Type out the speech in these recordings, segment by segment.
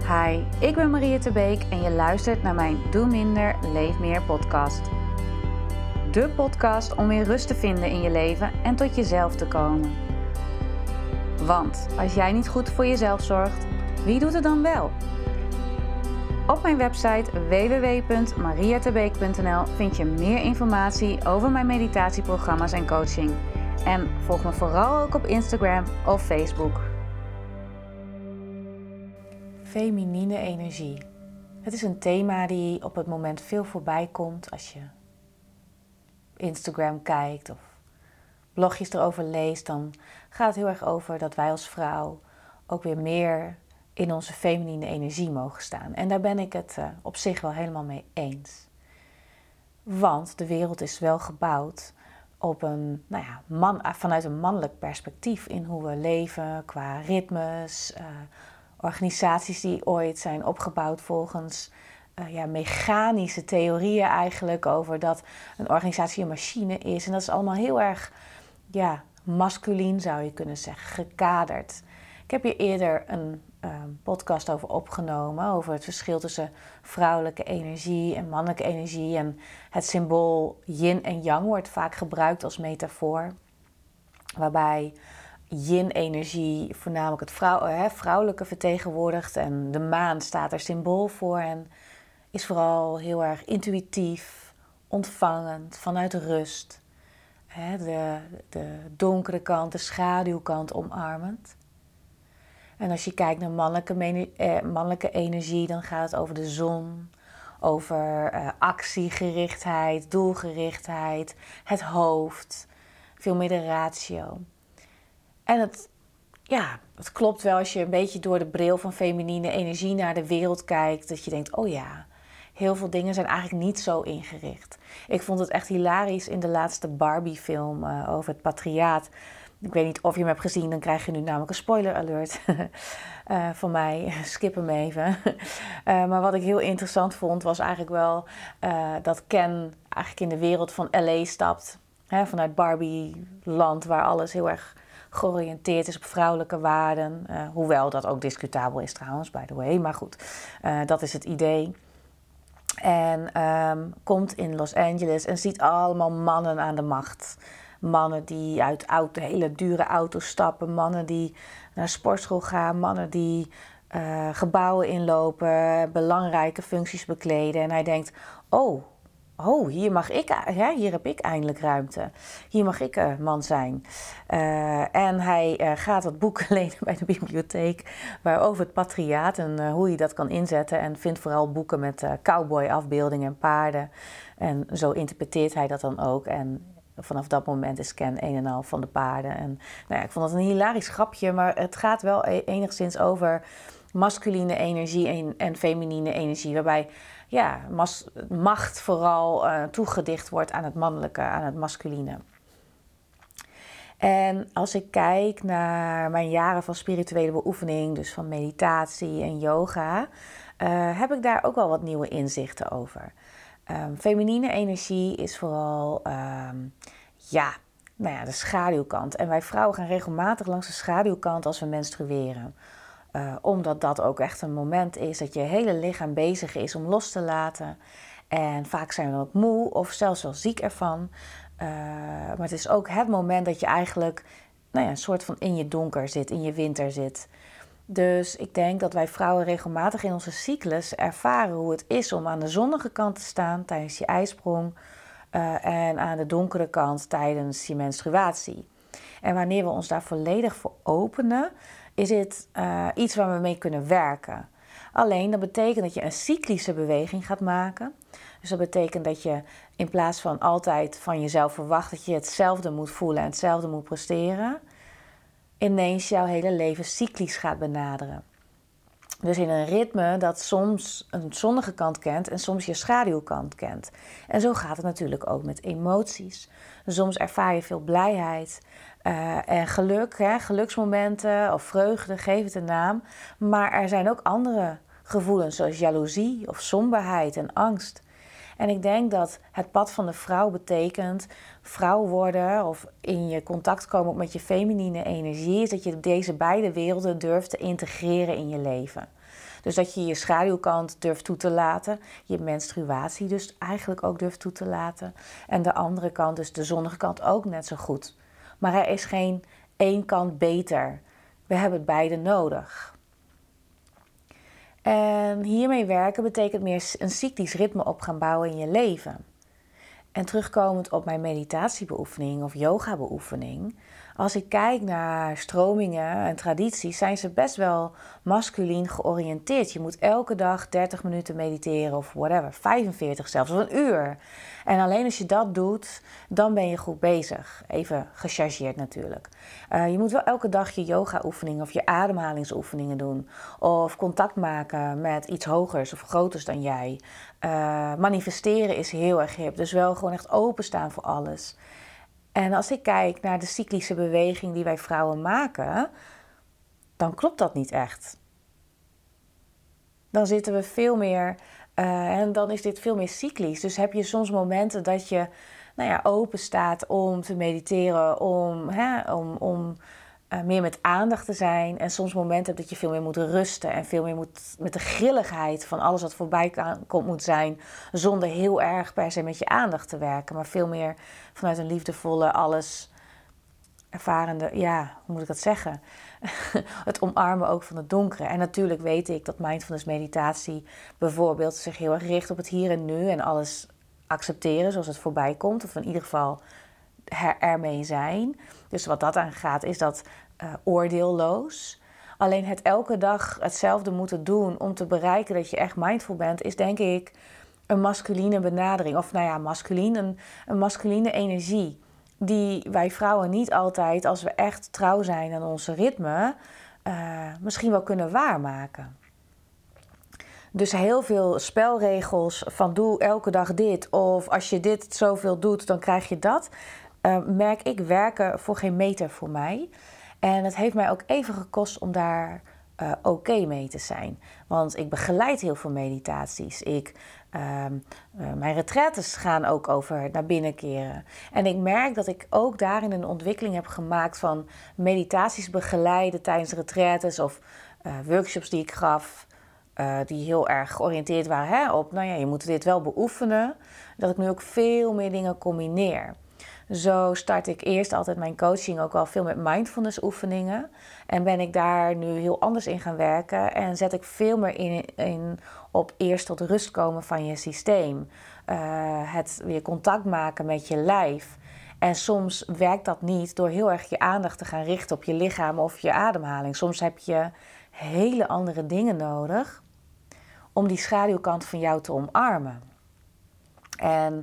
Hi, ik ben Maria Te Beek en je luistert naar mijn Doe Minder, Leef Meer podcast. De podcast om weer rust te vinden in je leven en tot jezelf te komen. Want als jij niet goed voor jezelf zorgt, wie doet het dan wel? Op mijn website www.mariatebeek.nl vind je meer informatie over mijn meditatieprogramma's en coaching. En volg me vooral ook op Instagram of Facebook. Feminine energie. Het is een thema die op het moment veel voorbij komt als je Instagram kijkt of blogjes erover leest. Dan gaat het heel erg over dat wij als vrouw ook weer meer in onze feminine energie mogen staan. En daar ben ik het op zich wel helemaal mee eens. Want de wereld is wel gebouwd op vanuit een mannelijk perspectief in hoe we leven qua ritmes. Organisaties die ooit zijn opgebouwd volgens mechanische theorieën eigenlijk over dat een organisatie een machine is. En dat is allemaal heel erg masculien zou je kunnen zeggen, gekaderd. Ik heb hier eerder een podcast over opgenomen, over het verschil tussen vrouwelijke energie en mannelijke energie. En het symbool yin en yang wordt vaak gebruikt als metafoor, waarbij yin-energie voornamelijk het vrouwelijke vertegenwoordigt en de maan staat er symbool voor en is vooral heel erg intuïtief, ontvangend, vanuit rust. De donkere kant, de schaduwkant omarmend. En als je kijkt naar mannelijke energie, dan gaat het over de zon, over actiegerichtheid, doelgerichtheid, het hoofd, veel meer de ratio. En het klopt wel als je een beetje door de bril van feminine energie naar de wereld kijkt, dat je denkt, oh ja, heel veel dingen zijn eigenlijk niet zo ingericht. Ik vond het echt hilarisch in de laatste Barbie-film over het patriaat. Ik weet niet of je hem hebt gezien, dan krijg je nu namelijk een spoiler alert van mij. Skip hem even. Maar wat ik heel interessant vond, was eigenlijk wel dat Ken eigenlijk in de wereld van LA stapt. Vanuit Barbie-land, waar alles heel erg georiënteerd is op vrouwelijke waarden. Hoewel dat ook discutabel is trouwens, by the way. Maar goed, dat is het idee. En komt in Los Angeles en ziet allemaal mannen aan de macht. Mannen die uit hele dure auto's stappen. Mannen die naar sportschool gaan. Mannen die gebouwen inlopen. Belangrijke functies bekleden. En hij denkt, oh, hier heb ik eindelijk ruimte. Hier mag ik man zijn. En hij gaat wat boeken lenen bij de bibliotheek over het patriaat en hoe je dat kan inzetten. En vindt vooral boeken met cowboy-afbeeldingen en paarden. En zo interpreteert hij dat dan ook. En vanaf dat moment is Ken een en al van de paarden. En ik vond dat een hilarisch grapje, maar het gaat wel enigszins over masculine energie en feminine energie, waarbij macht vooral toegedicht wordt aan het mannelijke, aan het masculine. En als ik kijk naar mijn jaren van spirituele beoefening, dus van meditatie en yoga, heb ik daar ook wel wat nieuwe inzichten over. Feminine energie is vooral de schaduwkant. En wij vrouwen gaan regelmatig langs de schaduwkant als we menstrueren. Omdat dat ook echt een moment is dat je hele lichaam bezig is om los te laten. En vaak zijn we dan ook moe of zelfs wel ziek ervan. Maar het is ook het moment dat je eigenlijk een soort van in je donker zit, in je winter zit. Dus ik denk dat wij vrouwen regelmatig in onze cyclus ervaren hoe het is om aan de zonnige kant te staan tijdens je ijsprong. En aan de donkere kant tijdens je menstruatie. En wanneer we ons daar volledig voor openen, is het iets waar we mee kunnen werken. Alleen dat betekent dat je een cyclische beweging gaat maken. Dus dat betekent dat je in plaats van altijd van jezelf verwacht dat je hetzelfde moet voelen en hetzelfde moet presteren, ineens jouw hele leven cyclisch gaat benaderen. Dus in een ritme dat soms een zonnige kant kent en soms je schaduwkant kent. En zo gaat het natuurlijk ook met emoties. Soms ervaar je veel blijheid en geluk, geluksmomenten of vreugde, geef het een naam. Maar er zijn ook andere gevoelens zoals jaloezie of somberheid en angst. En ik denk dat het pad van de vrouw betekent vrouw worden of in je contact komen met je feminine energie, is dat je deze beide werelden durft te integreren in je leven. Dus dat je je schaduwkant durft toe te laten. Je menstruatie dus eigenlijk ook durft toe te laten. En de andere kant, dus de zonnige kant, ook net zo goed. Maar er is geen één kant beter. We hebben het beide nodig. En hiermee werken betekent meer een cyclisch ritme op gaan bouwen in je leven. En terugkomend op mijn meditatiebeoefening of yogabeoefening. Als ik kijk naar stromingen en tradities, zijn ze best wel masculien georiënteerd. Je moet elke dag 30 minuten mediteren of whatever, 45 zelfs, of een uur. En alleen als je dat doet, dan ben je goed bezig. Even gechargeerd natuurlijk. Je moet wel elke dag je yoga-oefeningen of je ademhalingsoefeningen doen. Of contact maken met iets hogers of groters dan jij. Manifesteren is heel erg hip, dus wel gewoon echt openstaan voor alles. En als ik kijk naar de cyclische beweging die wij vrouwen maken, dan klopt dat niet echt. Dan zitten we veel meer, en dan is dit veel meer cyclisch. Dus heb je soms momenten dat je open staat om te mediteren, om meer met aandacht te zijn. En soms momenten hebt dat je veel meer moet rusten en veel meer moet met de grilligheid van alles wat voorbij komt moet zijn, zonder heel erg per se met je aandacht te werken, maar veel meer vanuit een liefdevolle, alles ervarende, hoe moet ik dat zeggen? Het omarmen ook van het donkere. En natuurlijk weet ik dat mindfulness meditatie bijvoorbeeld zich heel erg richt op het hier en nu en alles accepteren zoals het voorbij komt, of in ieder geval ermee zijn. Dus wat dat aangaat is dat oordeelloos. Alleen het elke dag hetzelfde moeten doen om te bereiken dat je echt mindful bent, is denk ik een masculine benadering. Of masculien, een masculine energie. Die wij vrouwen niet altijd, als we echt trouw zijn aan onze ritme, misschien wel kunnen waarmaken. Dus heel veel spelregels van doe elke dag dit, of als je dit zoveel doet, dan krijg je dat. Merk ik werken voor geen meter voor mij. En het heeft mij ook even gekost om daar oké mee te zijn. Want ik begeleid heel veel meditaties. Mijn retraites gaan ook over naar binnen keren. En ik merk dat ik ook daarin een ontwikkeling heb gemaakt van meditaties begeleiden tijdens retraites of workshops die ik gaf. Die heel erg georiënteerd waren op, je moet dit wel beoefenen. Dat ik nu ook veel meer dingen combineer. Zo start ik eerst altijd mijn coaching ook al veel met mindfulness oefeningen. En ben ik daar nu heel anders in gaan werken. En zet ik veel meer in op eerst tot rust komen van je systeem. Het weer contact maken met je lijf. En soms werkt dat niet door heel erg je aandacht te gaan richten op je lichaam of je ademhaling. Soms heb je hele andere dingen nodig om die schaduwkant van jou te omarmen. En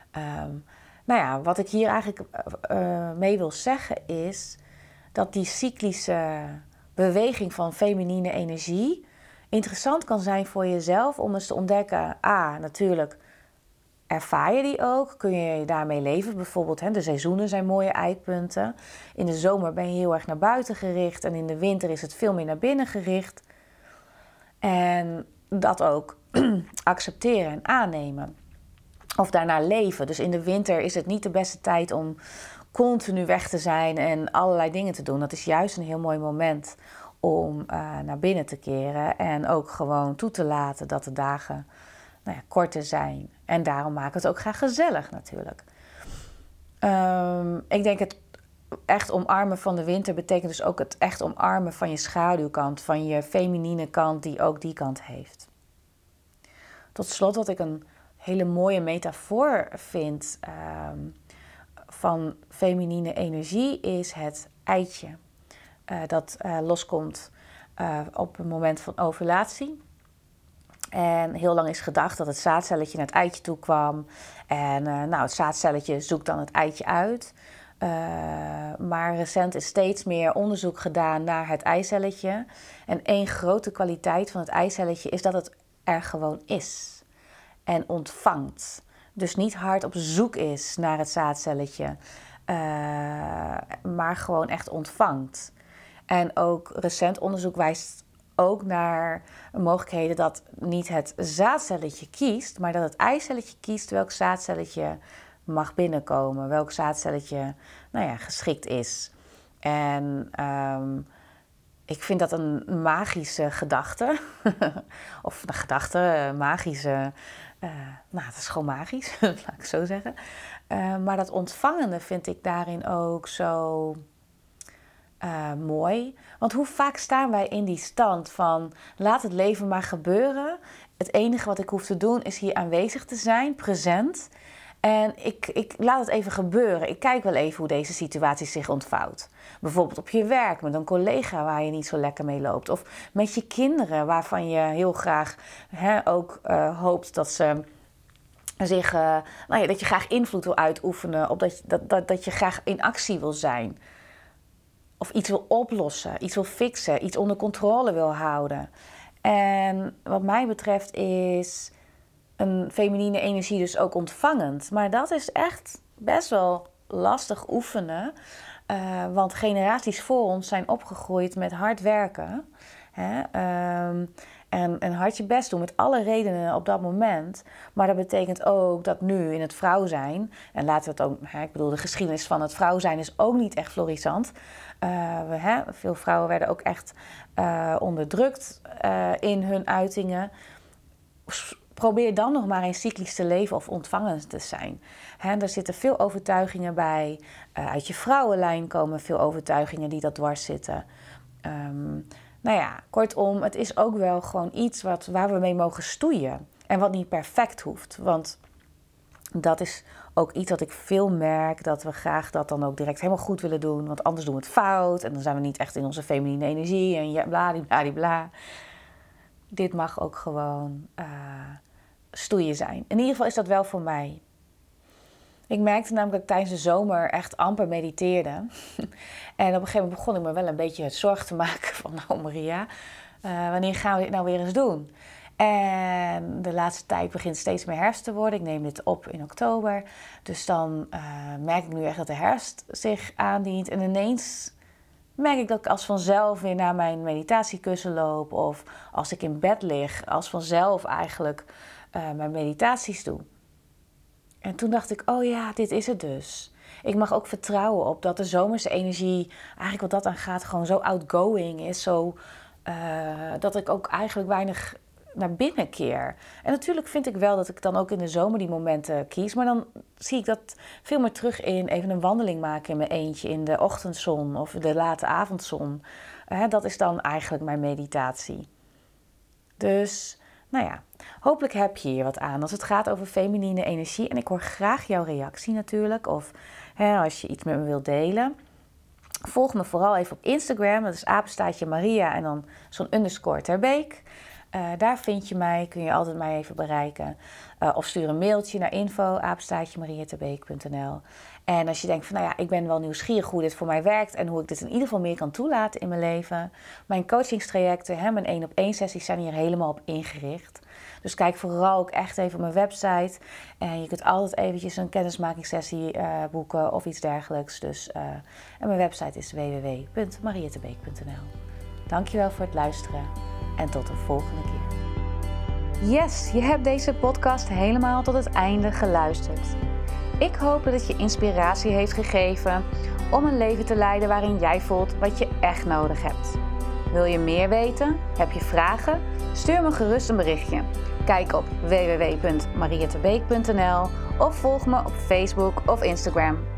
wat ik hier eigenlijk mee wil zeggen is dat die cyclische beweging van feminine energie interessant kan zijn voor jezelf om eens te ontdekken. Natuurlijk ervaar je die ook, kun je daarmee leven. Bijvoorbeeld de seizoenen zijn mooie eikpunten. In de zomer ben je heel erg naar buiten gericht en in de winter is het veel meer naar binnen gericht. En dat ook accepteren en aannemen. Of daarna leven. Dus in de winter is het niet de beste tijd om continu weg te zijn en allerlei dingen te doen. Dat is juist een heel mooi moment om naar binnen te keren. En ook gewoon toe te laten dat de dagen korter zijn. En daarom maken we het ook graag gezellig natuurlijk. Ik denk het echt omarmen van de winter betekent dus ook het echt omarmen van je schaduwkant. Van je feminine kant die ook die kant heeft. Tot slot wat ik een hele mooie metafoor vind van feminine energie is het eitje. Dat loskomt op het moment van ovulatie. En heel lang is gedacht dat het zaadcelletje naar het eitje toe kwam. En het zaadcelletje zoekt dan het eitje uit. Maar recent is steeds meer onderzoek gedaan naar het eicelletje. En één grote kwaliteit van het eicelletje is dat het er gewoon is. En ontvangt. Dus niet hard op zoek is naar het zaadcelletje. Maar gewoon echt ontvangt. En ook recent onderzoek wijst ook naar mogelijkheden dat niet het zaadcelletje kiest, maar dat het eicelletje kiest welk zaadcelletje mag binnenkomen. Welk zaadcelletje geschikt is. En Ik vind dat een magische gedachte. Of een gedachte, magische... het is gewoon magisch, laat ik het zo zeggen. Maar dat ontvangende vind ik daarin ook zo mooi. Want hoe vaak staan wij in die stand van... laat het leven maar gebeuren. Het enige wat ik hoef te doen is hier aanwezig te zijn, present... En ik laat het even gebeuren. Ik kijk wel even hoe deze situatie zich ontvouwt. Bijvoorbeeld op je werk met een collega waar je niet zo lekker mee loopt. Of met je kinderen waarvan je heel graag ook hoopt dat ze zich... dat je graag invloed wil uitoefenen. Of dat je graag in actie wil zijn. Of iets wil oplossen, iets wil fixen, iets onder controle wil houden. En wat mij betreft is... een feminine energie dus ook ontvangend. Maar dat is echt best wel lastig oefenen. Want generaties voor ons zijn opgegroeid met hard werken. En hard je best doen met alle redenen op dat moment. Maar dat betekent ook dat nu in het vrouw zijn... en laten we het ook... de geschiedenis van het vrouw zijn is ook niet echt florissant. Veel vrouwen werden ook echt onderdrukt in hun uitingen... Probeer dan nog maar eens cyclisch te leven of ontvangend te zijn. Er zitten veel overtuigingen bij. Uit je vrouwenlijn komen veel overtuigingen die dat dwars zitten. Kortom, het is ook wel gewoon iets waar we mee mogen stoeien. En wat niet perfect hoeft. Want dat is ook iets wat ik veel merk. Dat we graag dat dan ook direct helemaal goed willen doen. Want anders doen we het fout. En dan zijn we niet echt in onze feminine energie. En ja, bladibladibla. Dit mag ook gewoon stoeien zijn. In ieder geval is dat wel voor mij. Ik merkte namelijk dat ik tijdens de zomer echt amper mediteerde. En op een gegeven moment begon ik me wel een beetje zorgen te maken van... nou Maria, wanneer gaan we dit nou weer eens doen? En de laatste tijd begint steeds meer herfst te worden. Ik neem dit op in oktober. Dus dan merk ik nu echt dat de herfst zich aandient. En ineens... merk ik dat ik als vanzelf weer naar mijn meditatiekussen loop... of als ik in bed lig, als vanzelf eigenlijk mijn meditaties doe. En toen dacht ik, oh ja, dit is het dus. Ik mag ook vertrouwen op dat de zomerse energie... eigenlijk wat dat aan gaat, gewoon zo outgoing is. Zo, dat ik ook eigenlijk weinig naar binnen keer. En natuurlijk vind ik wel dat ik dan ook in de zomer die momenten kies. Maar dan zie ik dat veel meer terug in even een wandeling maken in mijn eentje... in de ochtendzon of de late avondzon. Dat is dan eigenlijk mijn meditatie. Dus, hopelijk heb je hier wat aan als het gaat over feminine energie. En ik hoor graag jouw reactie natuurlijk. Of als je iets met me wilt delen. Volg me vooral even op Instagram. Dat is _ Maria en dan zo'n _Terbeek. Daar vind je mij, kun je altijd mij even bereiken. Of stuur een mailtje naar info _ mariaterbeek.nl. En als je denkt van, ik ben wel nieuwsgierig hoe dit voor mij werkt... en hoe ik dit in ieder geval meer kan toelaten in mijn leven... mijn coachingstrajecten, mijn 1-op-1 sessies zijn hier helemaal op ingericht. Dus kijk vooral ook echt even op mijn website. En je kunt altijd eventjes een kennismakingssessie boeken of iets dergelijks. Dus, en mijn website is www.mariaterbeek.nl. Dankjewel voor het luisteren en tot de volgende keer. Yes, je hebt deze podcast helemaal tot het einde geluisterd. Ik hoop dat het je inspiratie heeft gegeven om een leven te leiden waarin jij voelt wat je echt nodig hebt. Wil je meer weten? Heb je vragen? Stuur me gerust een berichtje. Kijk op www.mariaterbeek.nl of volg me op Facebook of Instagram.